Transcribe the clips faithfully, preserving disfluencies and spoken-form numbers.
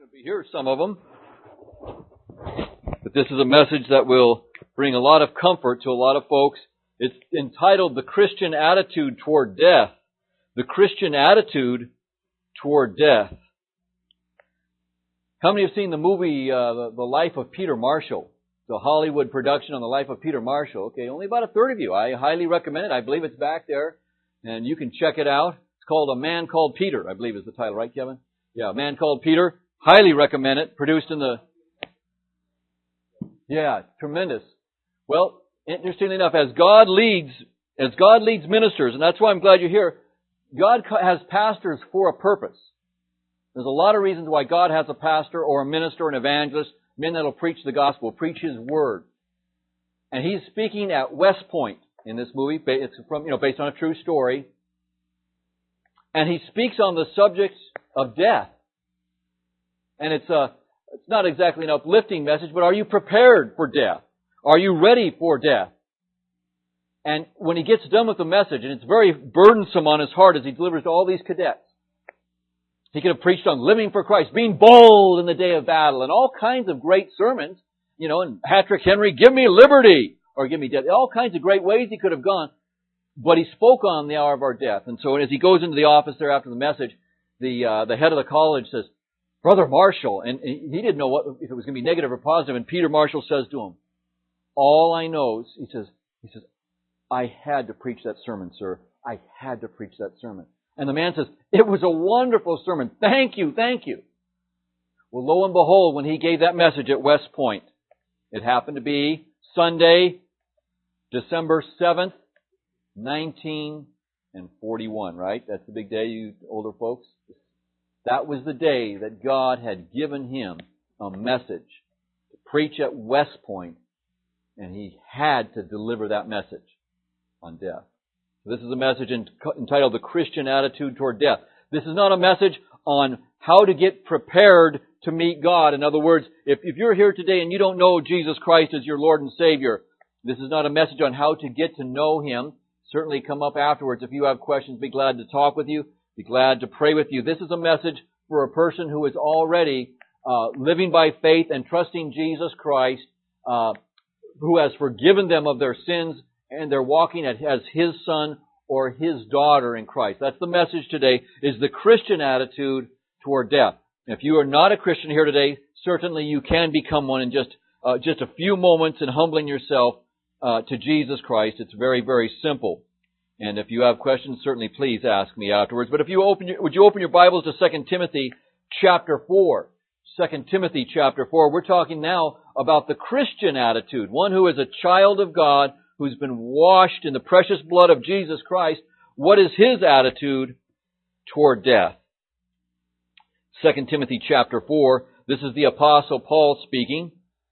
going to be here, some of them. But this is a message that will bring a lot of comfort to a lot of folks. It's entitled The Christian Attitude Toward Death. The Christian Attitude Toward Death. How many have seen the movie, uh, the, the Life of Peter Marshall? The Hollywood production on the life of Peter Marshall. Okay, only about a third of you. I highly recommend it. I believe it's back there, and you can check it out. It's called A Man Called Peter, I believe is the title, right, Kevin? Yeah, A Man Called Peter. Highly recommend it. Produced in the... Yeah, tremendous. Well, interestingly enough, as God leads, as God leads ministers, and that's why I'm glad you're here, God has pastors for a purpose. There's a lot of reasons why God has a pastor or a minister or an evangelist, men that will preach the gospel, preach His Word. And he's speaking at West Point in this movie. It's from, you know, based on a true story. And he speaks on the subject of death. And it's a, it's not exactly an uplifting message, but are you prepared for death? Are you ready for death? And when he gets done with the message, and it's very burdensome on his heart as he delivers to all these cadets, he could have preached on living for Christ, being bold in the day of battle, and all kinds of great sermons. You know, and Patrick Henry, give me liberty, or give me death. All kinds of great ways he could have gone. But he spoke on the hour of our death. And so as he goes into the office there after the message, the uh, the head of the college says, Brother Marshall, and he didn't know what if it was going to be negative or positive, and Peter Marshall says to him, all I know is, he says, he says, I had to preach that sermon, sir. I had to preach that sermon. And the man says, it was a wonderful sermon. Thank you, thank you. Well, lo and behold, when he gave that message at West Point, it happened to be Sunday, December seventh, nineteen forty-one, right? That's the big day, you older folks. That was the day that God had given him a message to preach at West Point, and he had to deliver that message on death. This is a message entitled The Christian Attitude Toward Death. This is not a message on how to get prepared to meet God. In other words, if, if you're here today and you don't know Jesus Christ as your Lord and Savior, this is not a message on how to get to know Him. Certainly come up afterwards. If you have questions, be glad to talk with you. Be glad to pray with you. This is a message for a person who is already uh, living by faith and trusting Jesus Christ, uh, who has forgiven them of their sins, and they're walking as His son or His daughter in Christ. That's the message today, is the Christian attitude toward death. If you are not a Christian here today, certainly you can become one in just uh, just a few moments in humbling yourself uh, to Jesus Christ. It's very, very simple. And if you have questions, certainly please ask me afterwards. But if you open, your, would you open your Bibles to Second Timothy chapter four? Second Timothy chapter four. We're talking now about the Christian attitude, one who is a child of God, who's been washed in the precious blood of Jesus Christ. What is his attitude toward death? Second Timothy chapter four. This is the Apostle Paul speaking.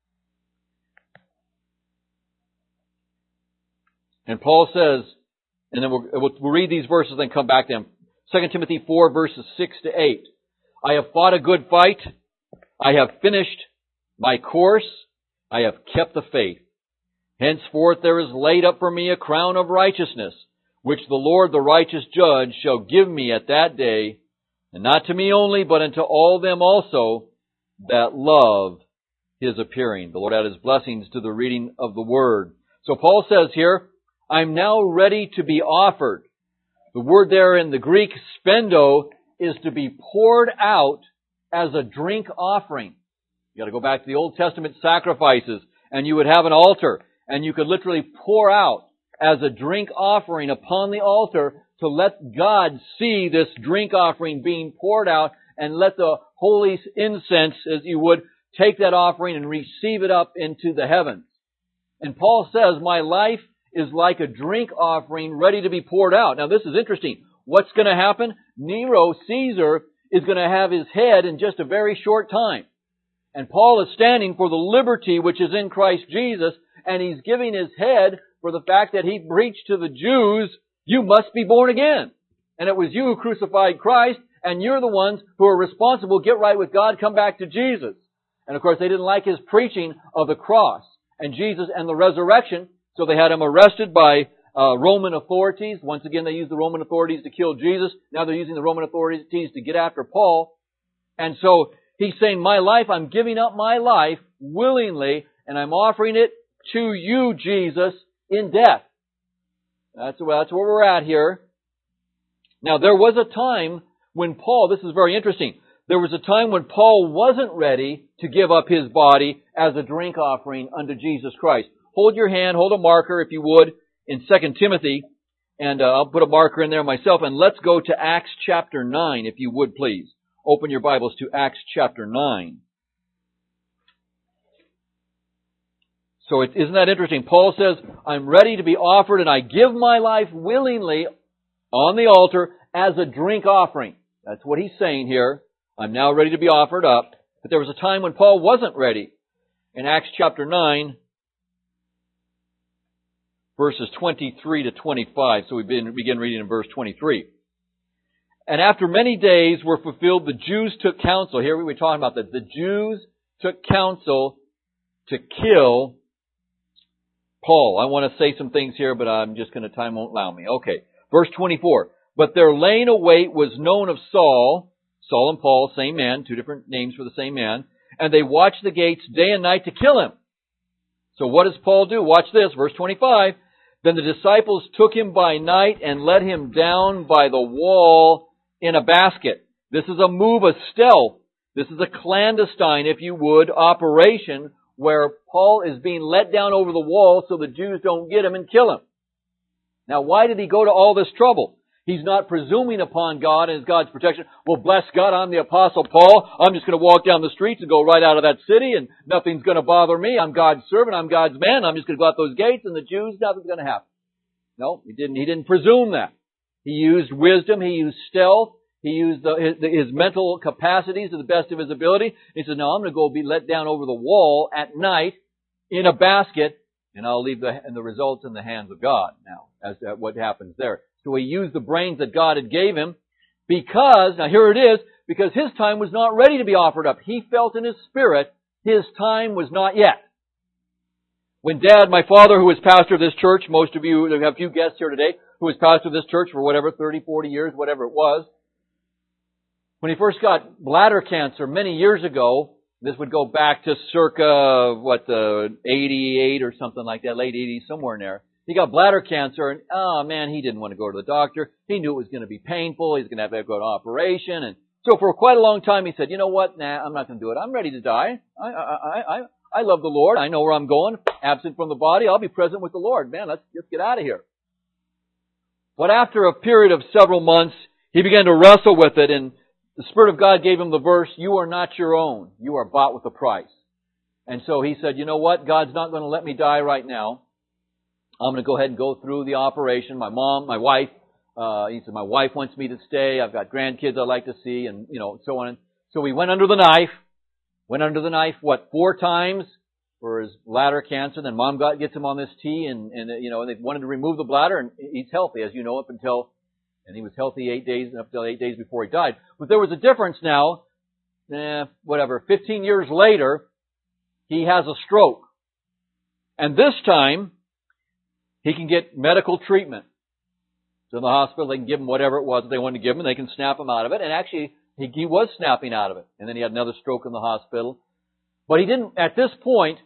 And Paul says, and then we'll, we'll read these verses and then come back to them. Second Timothy four, verses six to eight. I have fought a good fight. I have finished my course. I have kept the faith. Henceforth there is laid up for me a crown of righteousness, which the Lord the righteous judge shall give me at that day, and not to me only, but unto all them also that love His appearing. The Lord add His blessings to the reading of the Word. So Paul says here, I'm now ready to be offered. The word there in the Greek, spendo, is to be poured out as a drink offering. You got to go back to the Old Testament sacrifices, and you would have an altar, and you could literally pour out as a drink offering upon the altar to let God see this drink offering being poured out, and let the holy incense, as you would, take that offering and receive it up into the heavens. And Paul says, my life is like a drink offering ready to be poured out. Now this is interesting. What's going to happen? Nero, Caesar, is going to have his head in just a very short time. And Paul is standing for the liberty which is in Christ Jesus, and he's giving his head for the fact that he preached to the Jews, you must be born again. And it was you who crucified Christ, and you're the ones who are responsible. Get right with God, come back to Jesus. And of course they didn't like his preaching of the cross and Jesus and the resurrection, so they had him arrested by uh, Roman authorities. Once again, they used the Roman authorities to kill Jesus. Now they're using the Roman authorities to get after Paul. And so he He's saying, my life, I'm giving up my life willingly, and I'm offering it to you, Jesus, in death. That's, that's where we're at here. Now, there was a time when Paul, this is very interesting, there was a time when Paul wasn't ready to give up his body as a drink offering unto Jesus Christ. Hold your hand, hold a marker, if you would, in Second Timothy, and uh, I'll put a marker in there myself, and let's go to Acts chapter nine, if you would, please. Open your Bibles to Acts chapter nine. So it, isn't that interesting? Paul says, I'm ready to be offered, and I give my life willingly on the altar as a drink offering. That's what he's saying here. I'm now ready to be offered up. But there was a time when Paul wasn't ready. In Acts chapter nine, verses twenty-three to twenty-five. So we begin reading in verse twenty-three. And after many days were fulfilled, the Jews took counsel. Here we were talking about that. The Jews took counsel to kill Paul. I want to say some things here, but I'm just going to, time won't allow me. Okay. Verse twenty-four. But their laying await was known of Saul, Saul and Paul, same man, two different names for the same man, and they watched the gates day and night to kill him. So what does Paul do? Watch this, verse twenty-five. Then the disciples took him by night and let him down by the wall in a basket. This is a move of stealth. This is a clandestine, if you would, operation where Paul is being let down over the wall so the Jews don't get him and kill him. Now, why did he go to all this trouble? He's not presuming upon God and God's protection. Well, bless God, I'm the Apostle Paul. I'm just going to walk down the streets and go right out of that city and nothing's going to bother me. I'm God's servant. I'm God's man. I'm just going to go out those gates and the Jews, nothing's going to happen. No, he didn't, he didn't presume that. He used wisdom. He used stealth. He used the, his, his mental capacities to the best of his ability. He said, no, I'm going to go be let down over the wall at night in a basket and I'll leave the, and the results in the hands of God now as to what happens there. So he used the brains that God had gave him because, now here it is, because his time was not ready to be offered up. He felt in his spirit his time was not yet. When Dad, my father, who was pastor of this church, most of you, we have a few guests here today, who was pastor of this church for whatever, thirty, forty years, whatever it was, when he first got bladder cancer many years ago, this would go back to circa, what, uh, eighty-eight or something like that, late eighties, somewhere in there. He got bladder cancer and, oh man, he didn't want to go to the doctor. He knew it was going to be painful. He's going to have to go to an operation. And so for quite a long time he said, you know what? Nah, I'm not going to do it. I'm ready to die. I, I, I, I love the Lord. I know where I'm going. Absent from the body, I'll be present with the Lord. Man, let's just get out of here. But after a period of several months, he began to wrestle with it, and the Spirit of God gave him the verse, you are not your own. You are bought with a price. And so he said, you know what? God's not going to let me die right now. I'm going to go ahead and go through the operation. My mom, my wife, uh, he said, my wife wants me to stay. I've got grandkids I'd like to see, and, you know, so on. So we went under the knife. Went under the knife, what, four times for his bladder cancer. Then Mom got, gets him on this tea, and, and, you know, they wanted to remove the bladder, and he's healthy, as you know, up until, and he was healthy eight days, up until eight days before he died. But there was a difference now, eh, whatever, fifteen years later, he has a stroke. And this time, he can get medical treatment. So in the hospital, they can give him whatever it was that they wanted to give him, and they can snap him out of it. And actually, he, he was snapping out of it. And then he had another stroke in the hospital. But he didn't, at this point,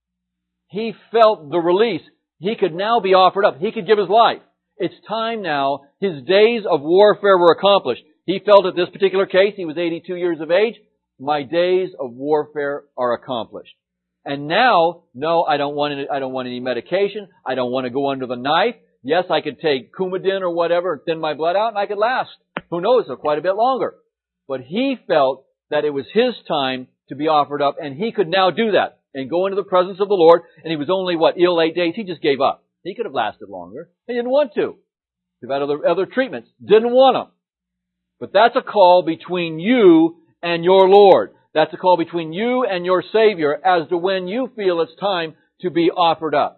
he felt the release. He could now be offered up. He could give his life. It's time now. His days of warfare were accomplished. He felt at this particular case, he was eighty-two years of age, my days of warfare are accomplished. And now, no, I don't want any, I don't want any medication. I don't want to go under the knife. Yes, I could take Coumadin or whatever, thin my blood out, and I could last, who knows, for quite a bit longer. But he felt that it was his time to be offered up, and he could now do that and go into the presence of the Lord. And he was only, what, ill eight days. He just gave up. He could have lasted longer. He didn't want to. He've had other, other treatments. Didn't want them. But that's a call between you and your Lord. That's a call between you and your Savior as to when you feel it's time to be offered up.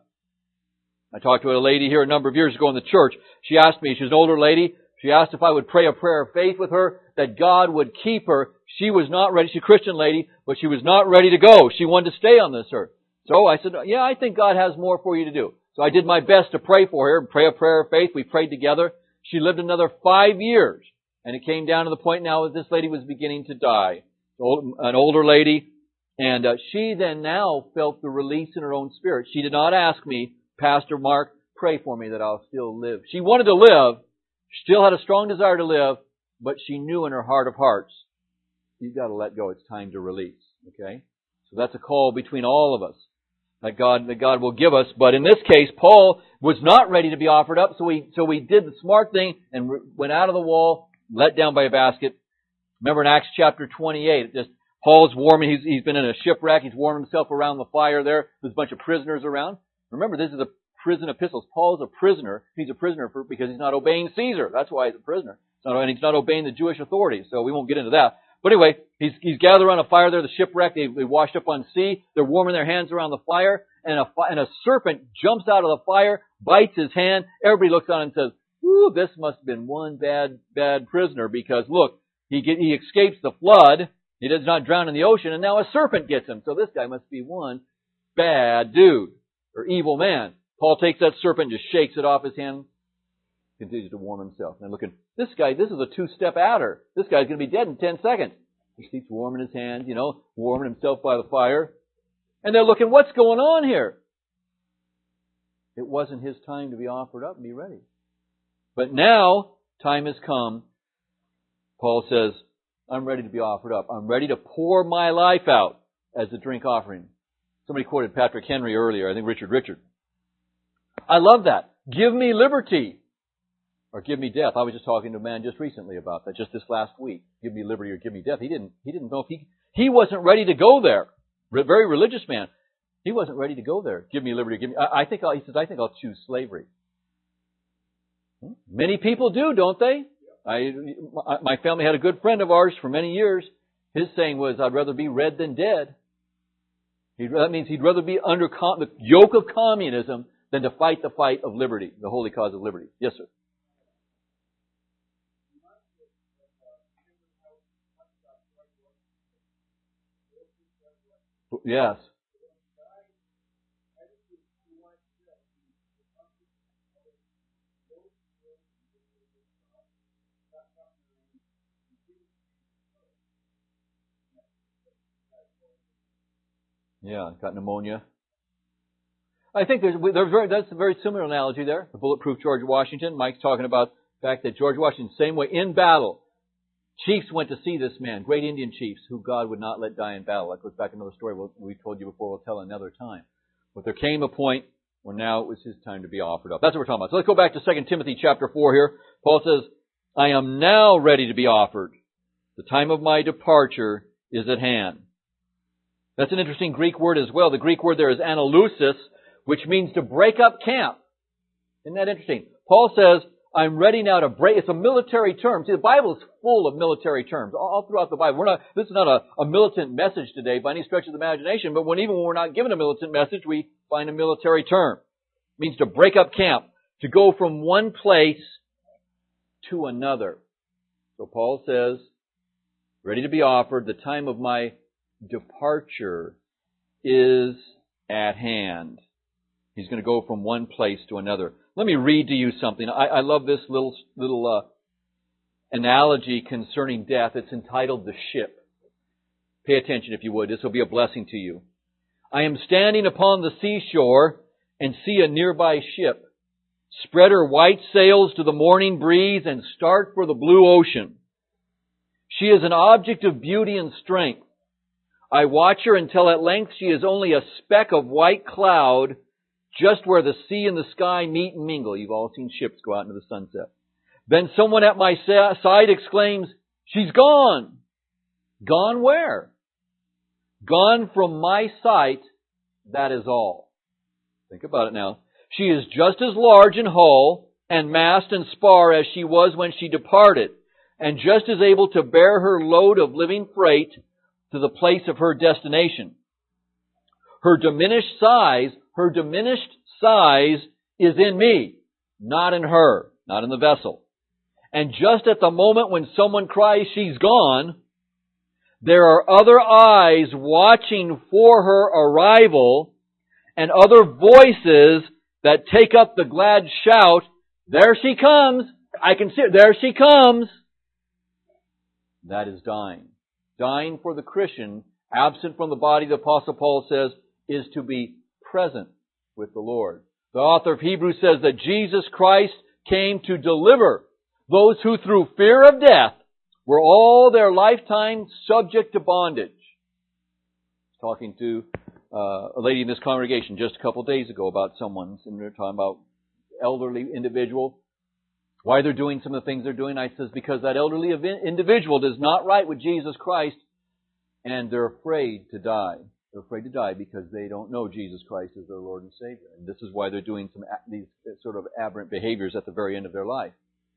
I talked to a lady here a number of years ago in the church. She asked me, she's an older lady, she asked if I would pray a prayer of faith with her, that God would keep her. She was not ready. She's a Christian lady, but she was not ready to go. She wanted to stay on this earth. So I said, yeah, I think God has more for you to do. So I did my best to pray for her, pray a prayer of faith. We prayed together. She lived another five years. And it came down to the point now that this lady was beginning to die. an older lady. And uh, she then now felt the release in her own spirit. She did not ask me, Pastor Mark, pray for me that I'll still live. She wanted to live, still had a strong desire to live, but she knew in her heart of hearts, you've got to let go. It's time to release. Okay? So that's a call between all of us that God, that God will give us. But in this case, Paul was not ready to be offered up, so he, so we did the smart thing and went out of the wall, let down by a basket. Remember in Acts chapter twenty-eight, it just, Paul's warming, he's, he's been in a shipwreck, he's warming himself around the fire there. There's a bunch of prisoners around. Remember, this is a prison epistles. Paul's a prisoner. He's a prisoner for, because he's not obeying Caesar. That's why he's a prisoner. Not, and he's not obeying the Jewish authorities, so we won't get into that. But anyway, he's, he's gathered around a fire there, the shipwreck. They, they washed up on sea. They're warming their hands around the fire, and a, and a serpent jumps out of the fire, bites his hand. Everybody looks on and says, "Ooh, this must have been one bad, bad prisoner, because look, he get, he escapes the flood. He does not drown in the ocean, and now a serpent gets him. So this guy must be one bad dude, or evil man." Paul takes that serpent and just shakes it off his hand, continues to warm himself. And looking, this guy, this is a two-step adder. This guy's going to be dead in ten seconds. He keeps warming his hands, you know, warming himself by the fire. And they're looking, what's going on here? It wasn't his time to be offered up and be ready. But now, time has come. Paul says, I'm ready to be offered up. I'm ready to pour my life out as a drink offering. Somebody quoted Patrick Henry earlier, I think Richard Richard. I love that. Give me liberty or give me death. I was just talking to a man just recently about that, just this last week. Give me liberty or give me death. He didn't, he didn't know if he, he wasn't ready to go there. Very religious man. He wasn't ready to go there. Give me liberty. Give me, I, I think I'll, he says, I think I'll choose slavery. Many people do, don't they? I, my family had a good friend of ours for many years. His saying was, I'd rather be red than dead. He, that means he'd rather be under com, the yoke of communism than to fight the fight of liberty, the holy cause of liberty. Yes, sir. Yes. Yeah, got pneumonia. I think there's, there's very, that's a very similar analogy there. The bulletproof George Washington. Mike's talking about the fact that George Washington, same way, in battle. Chiefs went to see this man, great Indian chiefs, who God would not let die in battle. That goes back to another story we told you before. We'll tell another time. But there came a point where now it was his time to be offered up. That's what we're talking about. So let's go back to Second Timothy chapter four here. Paul says, I am now ready to be offered. The time of my departure is at hand. That's an interesting Greek word as well. The Greek word there is analusis, which means to break up camp. Isn't that interesting? Paul says, I'm ready now to break. It's a military term. See, the Bible is full of military terms all throughout the Bible. We're not. This is not a, a militant message today by any stretch of the imagination. But when even when we're not given a militant message, we find a military term. It means to break up camp, to go from one place to another. So Paul says, ready to be offered. The time of my departure is at hand. He's going to go from one place to another. Let me read to you something. I, I love this little little uh, analogy concerning death. It's entitled The Ship. Pay attention if you would. This will be a blessing to you. I am standing upon the seashore and see a nearby ship. Spread her white sails to the morning breeze and start for the blue ocean. She is an object of beauty and strength. I watch her until at length she is only a speck of white cloud just where the sea and the sky meet and mingle. You've all seen ships go out into the sunset. Then someone at my side exclaims, she's gone. Gone where? Gone from my sight, that is all. Think about it now. She is just as large in hull and mast and spar as she was when she departed, and just as able to bear her load of living freight to the place of her destination. Her diminished size, her diminished size is in me, not in her, not in the vessel. And just at the moment when someone cries, she's gone, there are other eyes watching for her arrival and other voices that take up the glad shout, there she comes. I can see her. There she comes. That is dying. Dying for the Christian, absent from the body, the Apostle Paul says, is to be present with the Lord. The author of Hebrews says that Jesus Christ came to deliver those who through fear of death were all their lifetime subject to bondage. Talking to uh, a lady in this congregation just a couple of days ago about someone, and we were talking about elderly individual, why they're doing some of the things they're doing. I says, because that elderly individual does not right with Jesus Christ, and they're afraid to die. They're afraid to die because they don't know Jesus Christ as their Lord and Savior. And this is why they're doing some these sort of aberrant behaviors at the very end of their life.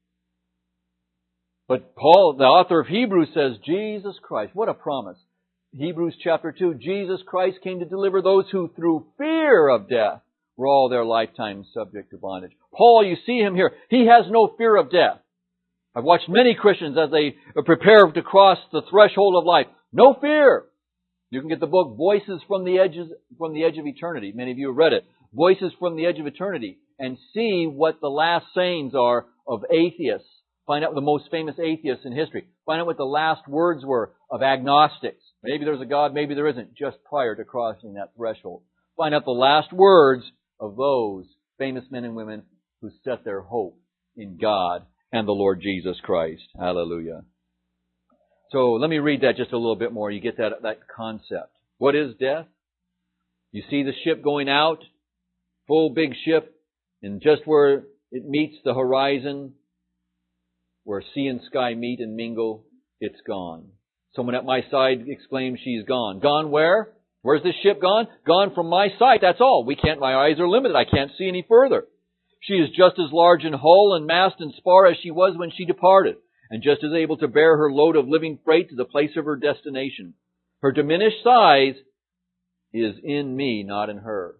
But Paul, the author of Hebrews, says, Jesus Christ, what a promise. Hebrews chapter two, Jesus Christ came to deliver those who through fear of death were all their lifetime subject to bondage. Paul, you see him here. He has no fear of death. I've watched many Christians as they prepare to cross the threshold of life. No fear. You can get the book Voices from the Edges, from the Edge of Eternity. Many of you have read it. Voices from the Edge of Eternity. And see what the last sayings are of atheists. Find out the most famous atheists in history. Find out what the last words were of agnostics. Maybe there's a God, maybe there isn't, just prior to crossing that threshold. Find out the last words of those famous men and women who set their hope in God and the Lord Jesus Christ. Hallelujah. So let me read that just a little bit more. You get that, that concept. What is death? You see the ship going out, full big ship, and just where it meets the horizon, where sea and sky meet and mingle, it's gone. Someone at my side exclaims, she's gone. Gone where? Where's this ship gone? Gone from my sight, that's all. We can't, my eyes are limited. I can't see any further. She is just as large in hull and mast and spar as she was when she departed, and just as able to bear her load of living freight to the place of her destination. Her diminished size is in me, not in her.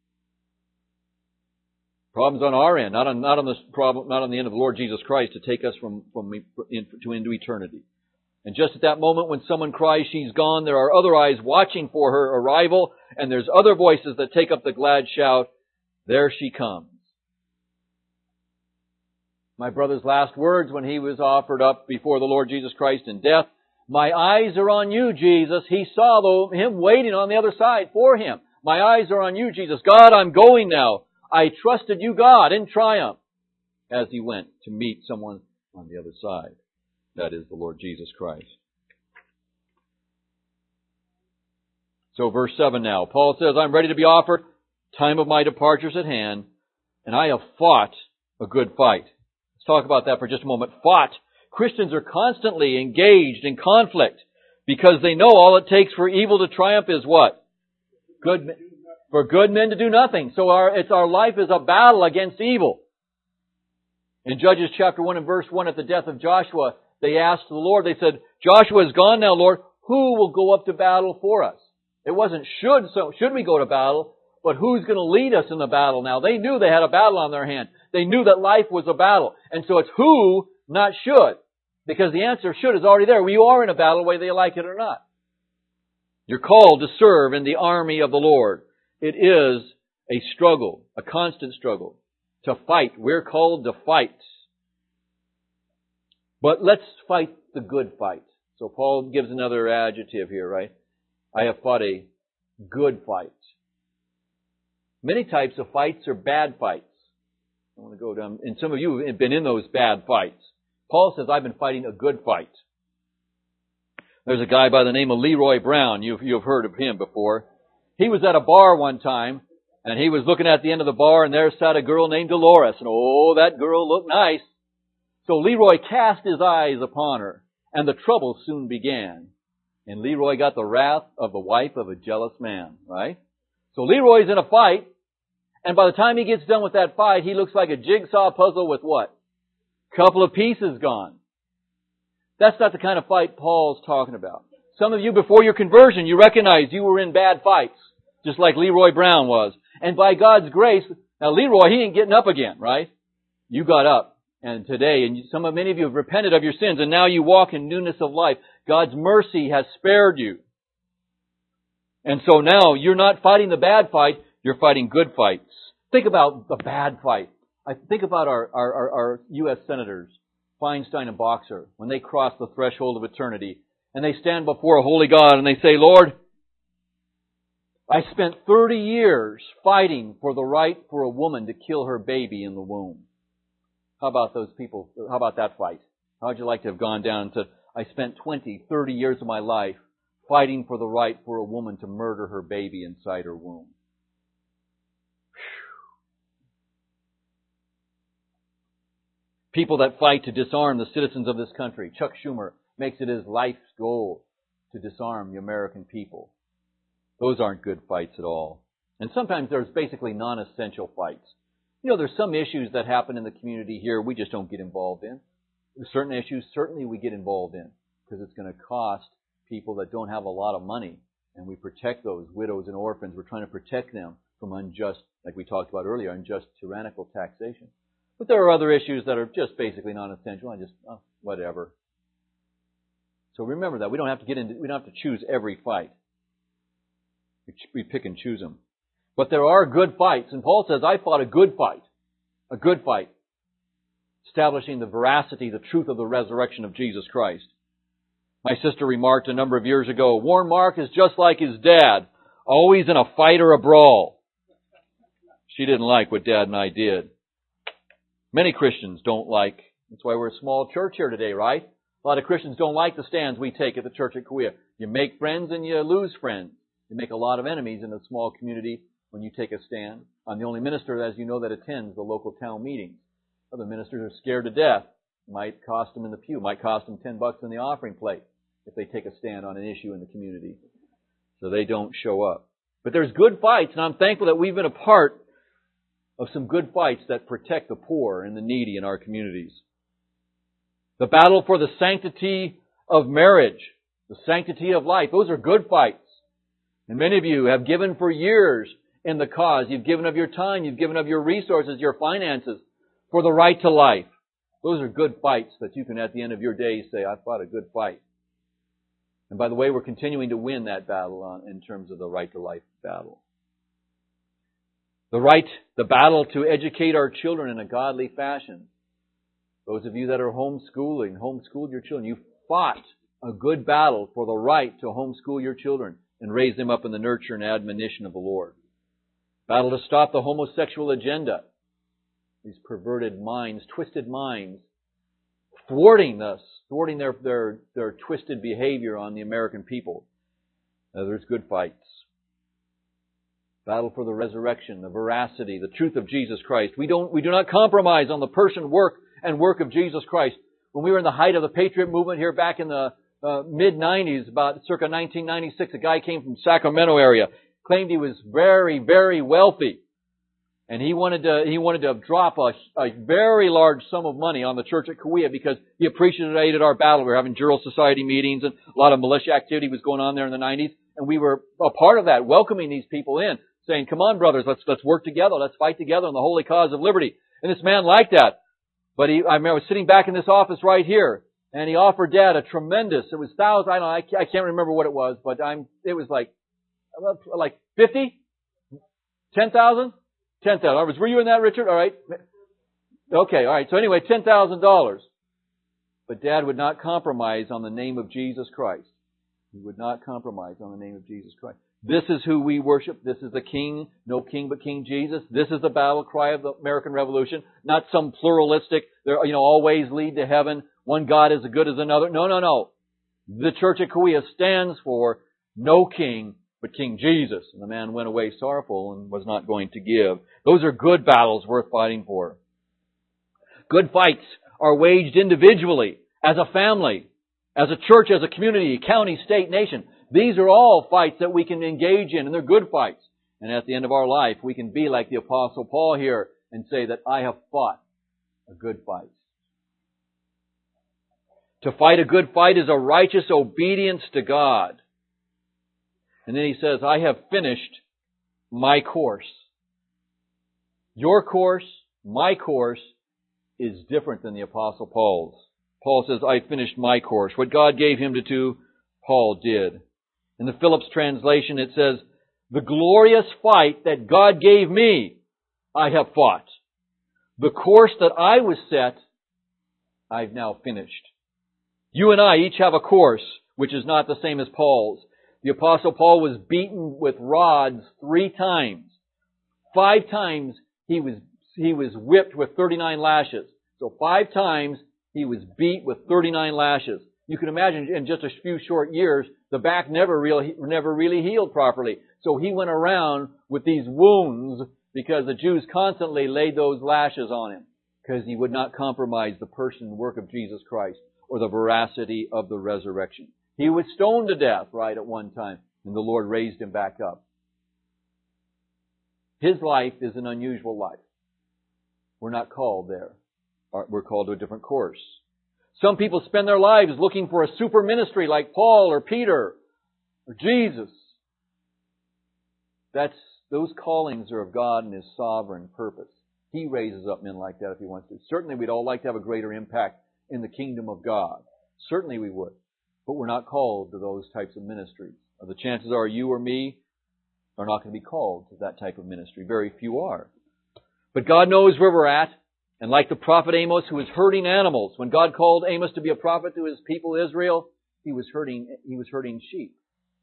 Problems on our end, not on not on this problem, not on the end of the Lord Jesus Christ to take us from from in, to into eternity. And just at that moment when someone cries, she's gone, there are other eyes watching for her arrival, and there's other voices that take up the glad shout, there she comes. My brother's last words when he was offered up before the Lord Jesus Christ in death, my eyes are on you, Jesus. He saw him waiting on the other side for him. My eyes are on you, Jesus. God, I'm going now. I trusted you, God, in triumph, as he went to meet someone on the other side. That is the Lord Jesus Christ. So verse seven now. Paul says, I'm ready to be offered. Time of my departure's at hand. And I have fought a good fight. Let's talk about that for just a moment. Fought. Christians are constantly engaged in conflict because they know all it takes for evil to triumph is what? Good, for good men to do nothing. So our, it's our life is a battle against evil. In Judges chapter one and verse one, at the death of Joshua, they asked the Lord, they said, Joshua is gone now, Lord. Who will go up to battle for us? It wasn't should, so should we go to battle, but who's going to lead us in the battle now? They knew they had a battle on their hand. They knew that life was a battle. And so it's who, not should. Because the answer should is already there. You are in a battle whether you like it or not. You're called to serve in the army of the Lord. It is a struggle, a constant struggle. To fight. We're called to fight. But let's fight the good fight. So Paul gives another adjective here, right? I have fought a good fight. Many types of fights are bad fights. I want to go down, and some of you have been in those bad fights. Paul says, I've been fighting a good fight. There's a guy by the name of Leroy Brown. You've, you've heard of him before. He was at a bar one time, and he was looking at the end of the bar, and there sat a girl named Dolores. And oh, that girl looked nice. So Leroy cast his eyes upon her, and the trouble soon began. And Leroy got the wrath of the wife of a jealous man, right? So Leroy's in a fight, and by the time he gets done with that fight, he looks like a jigsaw puzzle with what? Couple of pieces gone. That's not the kind of fight Paul's talking about. Some of you, before your conversion, you recognized you were in bad fights, just like Leroy Brown was. And by God's grace, now Leroy, he ain't getting up again, right? You got up. And today, and some of many of you have repented of your sins, and now you walk in newness of life. God's mercy has spared you. And so now you're not fighting the bad fight, you're fighting good fights. Think about the bad fight. I think about our, our, our, our U S senators, Feinstein and Boxer, when they crossed the threshold of eternity and they stand before a holy God and they say, Lord, I spent thirty years fighting for the right for a woman to kill her baby in the womb. How about those people? How about that fight? How would you like to have gone down and said, I spent twenty, thirty years of my life fighting for the right for a woman to murder her baby inside her womb? People that fight to disarm the citizens of this country. Chuck Schumer makes it his life's goal to disarm the American people. Those aren't good fights at all. And sometimes there's basically non-essential fights. You know, there's some issues that happen in the community here we just don't get involved in. There's certain issues certainly we get involved in because it's going to cost people that don't have a lot of money. And we protect those widows and orphans. We're trying to protect them from unjust, like we talked about earlier, unjust tyrannical taxation. But there are other issues that are just basically non-essential. I just, oh, whatever. So remember that. We don't have to get into, we don't have to choose every fight. We pick and choose them. But there are good fights. And Paul says, I fought a good fight. A good fight. Establishing the veracity, the truth of the resurrection of Jesus Christ. My sister remarked a number of years ago, Warren Mark is just like his dad. Always in a fight or a brawl. She didn't like what Dad and I did. Many Christians don't like. That's why we're a small church here today, right? A lot of Christians don't like the stands we take at the church at Kauai. You make friends and you lose friends. You make a lot of enemies in a small community when you take a stand. I'm the only minister, as you know, that attends the local town meetings. Other ministers are scared to death. It might cost them in the pew. It might cost them ten bucks in the offering plate if they take a stand on an issue in the community. So they don't show up. But there's good fights, and I'm thankful that we've been a part of some good fights that protect the poor and the needy in our communities. The battle for the sanctity of marriage, the sanctity of life, those are good fights. And many of you have given for years in the cause. You've given of your time, you've given of your resources, your finances for the right to life. Those are good fights that you can at the end of your days say, I fought a good fight. And by the way, we're continuing to win that battle on, in terms of the right to life battle. The right, the battle to educate our children in a godly fashion. Those of you that are homeschooling, homeschooled your children, you fought a good battle for the right to homeschool your children and raise them up in the nurture and admonition of the Lord. Battle to stop the homosexual agenda. These perverted minds, twisted minds, thwarting us, thwarting their, their, their twisted behavior on the American people. Now, there's good fights. Battle for the resurrection, the veracity, the truth of Jesus Christ. We don't, we do not compromise on the person, work, and work of Jesus Christ. When we were in the height of the Patriot movement here back in the uh, mid nineties, about circa nineteen ninety-six, a guy came from Sacramento area, claimed he was very, very wealthy. And he wanted to, he wanted to drop a, a very large sum of money on the church at Kauai because he appreciated our battle. We were having Jural Society meetings and a lot of militia activity was going on there in the nineties. And we were a part of that, welcoming these people in, saying, come on, brothers, let's, let's work together. Let's fight together in the holy cause of liberty. And this man liked that. But he, I remember I was sitting back in this office right here, and he offered Dad a tremendous, it was thousands, I don't know, I can't, I can't remember what it was, but I'm, it was like, like fifty? ten thousand? ten thousand. Were you in that, Richard? All right. Okay, all right. So anyway, ten thousand dollars. But Dad would not compromise on the name of Jesus Christ. He would not compromise on the name of Jesus Christ. This is who we worship. This is the King, no King but King Jesus. This is the battle cry of the American Revolution. Not some pluralistic, you know, all ways lead to heaven. One God is as good as another. No, no, no. The church at Kauai stands for no King but King Jesus. And the man went away sorrowful and was not going to give. Those are good battles worth fighting for. Good fights are waged individually, as a family, as a church, as a community, county, state, nation. These are all fights that we can engage in, and they're good fights. And at the end of our life, we can be like the Apostle Paul here and say that I have fought a good fight. To fight a good fight is a righteous obedience to God. And then he says, I have finished my course. Your course, my course, is different than the Apostle Paul's. Paul says, I finished my course. What God gave him to do, Paul did. In the Phillips translation, it says, the glorious fight that God gave me, I have fought. The course that I was set, I've now finished. You and I each have a course which is not the same as Paul's. The Apostle Paul was beaten with rods three times. Five times he was, he was whipped with thirty-nine lashes. So five times he was beat with thirty-nine lashes. You can imagine in just a few short years, the back never really, never really healed properly. So he went around with these wounds because the Jews constantly laid those lashes on him because he would not compromise the person and work of Jesus Christ or the veracity of the resurrection. He was stoned to death, right, at one time, and the Lord raised him back up. His life is an unusual life. We're not called there. We're called to a different course. Some people spend their lives looking for a super ministry like Paul or Peter or Jesus. That's, those callings are of God and His sovereign purpose. He raises up men like that if He wants to. Certainly we'd all like to have a greater impact in the kingdom of God. Certainly we would. But we're not called to those types of ministries. The chances are you or me are not going to be called to that type of ministry. Very few are. But God knows where we're at. And like the prophet Amos, who was herding animals, when God called Amos to be a prophet to His people Israel, he was herding, he was herding sheep.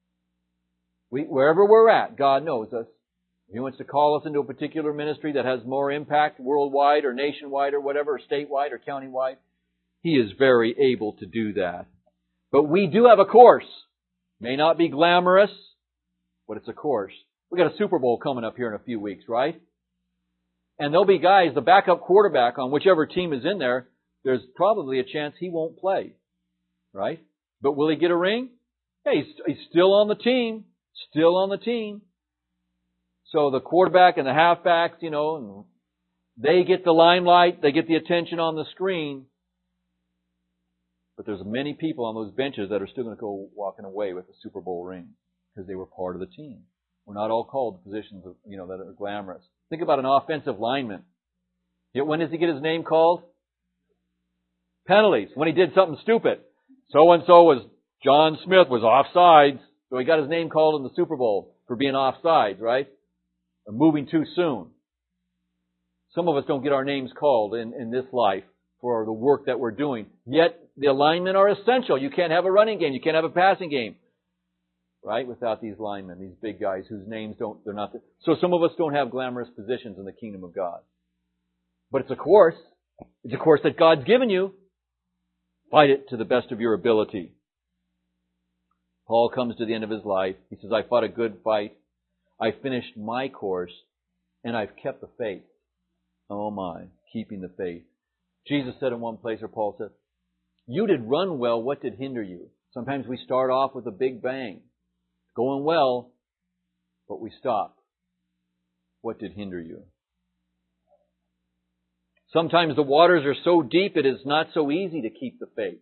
We, wherever we're at, God knows us. If He wants to call us into a particular ministry that has more impact worldwide or nationwide or whatever, or statewide or countywide, He is very able to do that. But we do have a course. May not be glamorous, but it's a course. We got a Super Bowl coming up here in a few weeks, right? And there'll be guys, the backup quarterback on whichever team is in there, there's probably a chance he won't play. Right? But will he get a ring? Hey, he's, he's still on the team. Still on the team. So the quarterback and the halfbacks, you know, they get the limelight, they get the attention on the screen. But there's many people on those benches that are still going to go walking away with a Super Bowl ring because they were part of the team. We're not all called to positions of, you know, that are glamorous. Think about an offensive lineman. Yet when does he get his name called? Penalties. When he did something stupid. So-and-so was, John Smith was offsides. So he got his name called in the Super Bowl for being offsides, right? Or moving too soon. Some of us don't get our names called in, in this life for the work that we're doing. Yet the alignment are essential. You can't have a running game. You can't have a passing game. Right? Without these linemen, these big guys whose names don't, they're not, the, so some of us don't have glamorous positions in the kingdom of God. But it's a course. It's a course that God's given you. Fight it to the best of your ability. Paul comes to the end of his life. He says, I fought a good fight. I finished my course and I've kept the faith. Oh my, keeping the faith. Jesus said in one place, or Paul said, you did run well. What did hinder you? Sometimes we start off with a big bang. Going well, but we stop. What did hinder you? Sometimes the waters are so deep it is not so easy to keep the faith.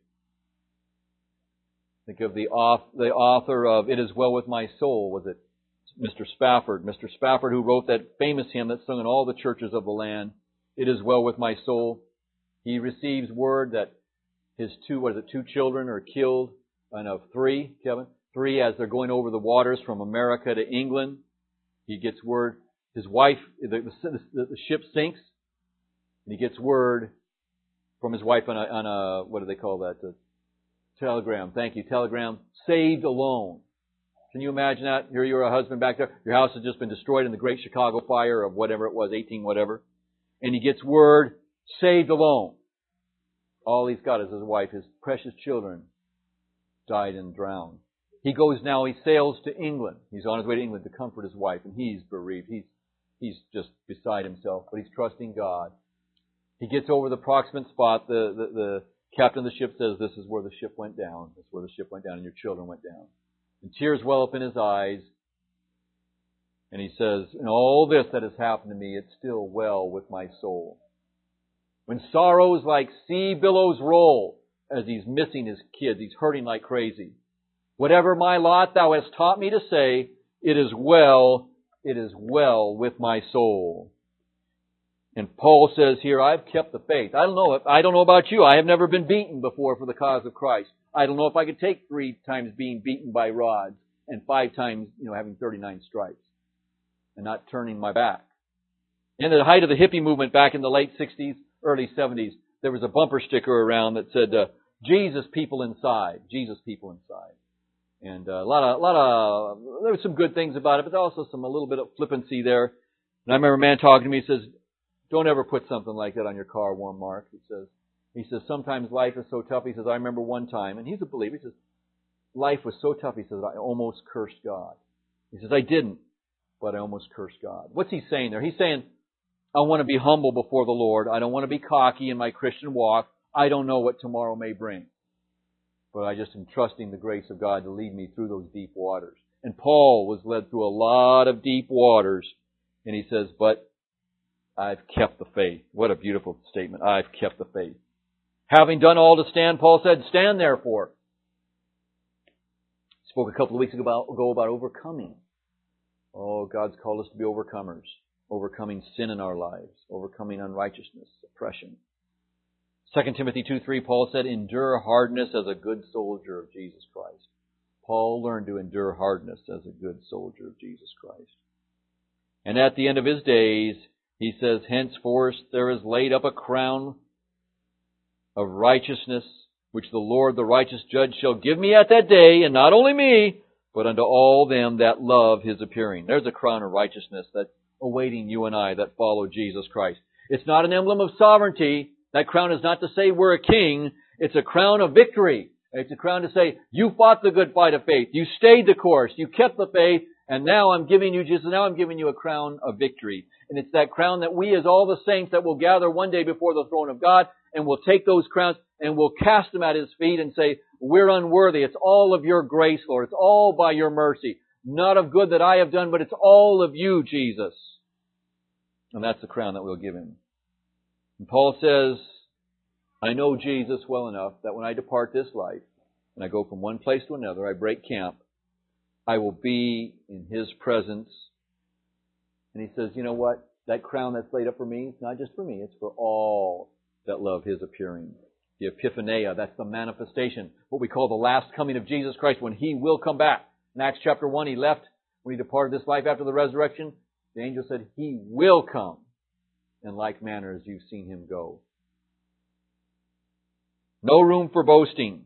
Think of the author of It Is Well With My Soul, was it Mister Spafford? Mister Spafford, who wrote that famous hymn that's sung in all the churches of the land, It Is Well With My Soul. He receives word that his two, what is it, two children are killed, and of three, Kevin? Three, as they're going over the waters from America to England. He gets word, his wife, the, the, the ship sinks, and he gets word from his wife on a, on a what do they call that? A telegram. Thank you, telegram. Saved alone. Can you imagine that? Here you're a husband back there. Your house has just been destroyed in the Great Chicago Fire of whatever it was, eighteen whatever. And he gets word, saved alone. All he's got is his wife, his precious children died and drowned. He goes now, he sails to England. He's on his way to England to comfort his wife, and he's bereaved. He's, he's just beside himself, but he's trusting God. He gets over the proximate spot. The, the, the captain of the ship says, this is where the ship went down. This is where the ship went down, and your children went down. And tears well up in his eyes. And he says, in all this that has happened to me, it's still well with my soul. When sorrows like sea billows roll, as he's missing his kids, he's hurting like crazy. Whatever my lot thou hast taught me to say, it is well, it is well with my soul. And Paul says here, I've kept the faith. I don't know if, I don't know about you. I have never been beaten before for the cause of Christ. I don't know if I could take three times being beaten by rods and five times, you know, having thirty-nine stripes and not turning my back. In the height of the hippie movement back in the late sixties, early seventies, there was a bumper sticker around that said, uh, Jesus people inside. Jesus people inside. And uh, a lot of, a lot of, there were some good things about it, but also some, a little bit of flippancy there. And I remember a man talking to me, he says, don't ever put something like that on your car, Warren Mark. He says, he says, sometimes life is so tough. He says, I remember one time, and he's a believer, he says, life was so tough, he says, I almost cursed God. He says, I didn't, but I almost cursed God. What's he saying there? He's saying, I want to be humble before the Lord. I don't want to be cocky in my Christian walk. I don't know what tomorrow may bring. But I just am trusting the grace of God to lead me through those deep waters. And Paul was led through a lot of deep waters. And he says, but I've kept the faith. What a beautiful statement. I've kept the faith. Having done all to stand, Paul said, stand therefore. Spoke a couple of weeks ago about, ago about overcoming. Oh, God's called us to be overcomers. Overcoming sin in our lives. Overcoming unrighteousness, oppression. Second Timothy two three, Paul said, endure hardness as a good soldier of Jesus Christ. Paul learned to endure hardness as a good soldier of Jesus Christ. And at the end of his days, he says, henceforth there is laid up a crown of righteousness, which the Lord, the righteous judge, shall give me at that day, and not only me, but unto all them that love His appearing. There's a crown of righteousness that's awaiting you and I that follow Jesus Christ. It's not an emblem of sovereignty. That crown is not to say we're a king. It's a crown of victory. It's a crown to say, you fought the good fight of faith. You stayed the course. You kept the faith. And now I'm giving you, Jesus, now I'm giving you a crown of victory. And it's that crown that we as all the saints that will gather one day before the throne of God, and we'll take those crowns and we'll cast them at His feet and say, we're unworthy. It's all of your grace, Lord. It's all by your mercy. Not of good that I have done, but it's all of you, Jesus. And that's the crown that we'll give Him. And Paul says, I know Jesus well enough that when I depart this life and I go from one place to another, I break camp, I will be in His presence. And he says, you know what? That crown that's laid up for me, it's not just for me, it's for all that love His appearing. The Epiphania, that's the manifestation, what we call the last coming of Jesus Christ, when He will come back. In Acts chapter one, He left when He departed this life after the resurrection. The angel said, He will come in like manner as you've seen Him go. No room for boasting.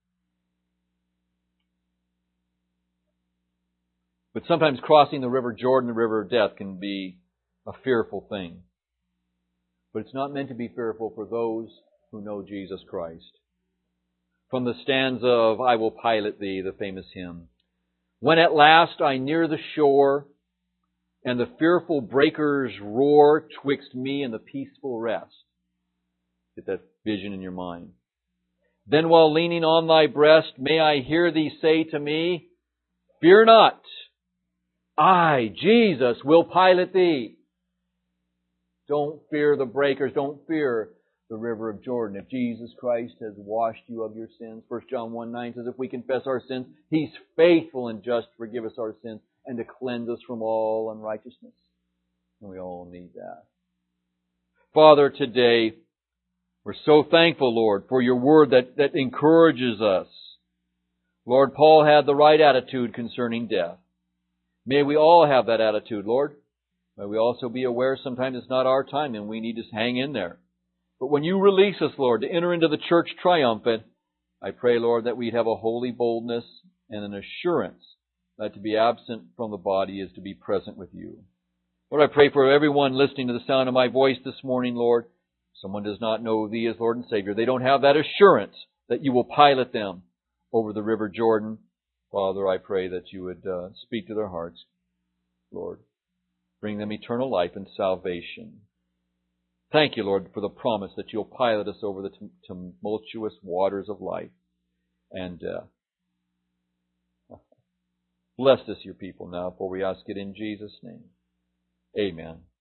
But sometimes crossing the river Jordan, the river of death, can be a fearful thing. But it's not meant to be fearful for those who know Jesus Christ. From the stanza of I Will Pilot Thee, the famous hymn. When at last I near the shore, and the fearful breakers roar twixt me and the peaceful rest. Get that vision in your mind. Then while leaning on Thy breast, may I hear Thee say to me, fear not, I, Jesus, will pilot thee. Don't fear the breakers. Don't fear the river of Jordan. If Jesus Christ has washed you of your sins, First John one nine says, if we confess our sins, He's faithful and just to forgive us our sins and to cleanse us from all unrighteousness. And we all need that. Father, today, we're so thankful, Lord, for your word that, that encourages us. Lord, Paul had the right attitude concerning death. May we all have that attitude, Lord. May we also be aware sometimes it's not our time and we need to hang in there. But when you release us, Lord, to enter into the church triumphant, I pray, Lord, that we'd have a holy boldness and an assurance that to be absent from the body is to be present with you. Lord, I pray for everyone listening to the sound of my voice this morning, Lord. Someone does not know Thee as Lord and Savior. They don't have that assurance that you will pilot them over the river Jordan. Father, I pray that you would uh, speak to their hearts, Lord. Bring them eternal life and salvation. Thank you, Lord, for the promise that you'll pilot us over the tumultuous waters of life. And uh, bless us, your people, now, for we ask it in Jesus' name. Amen.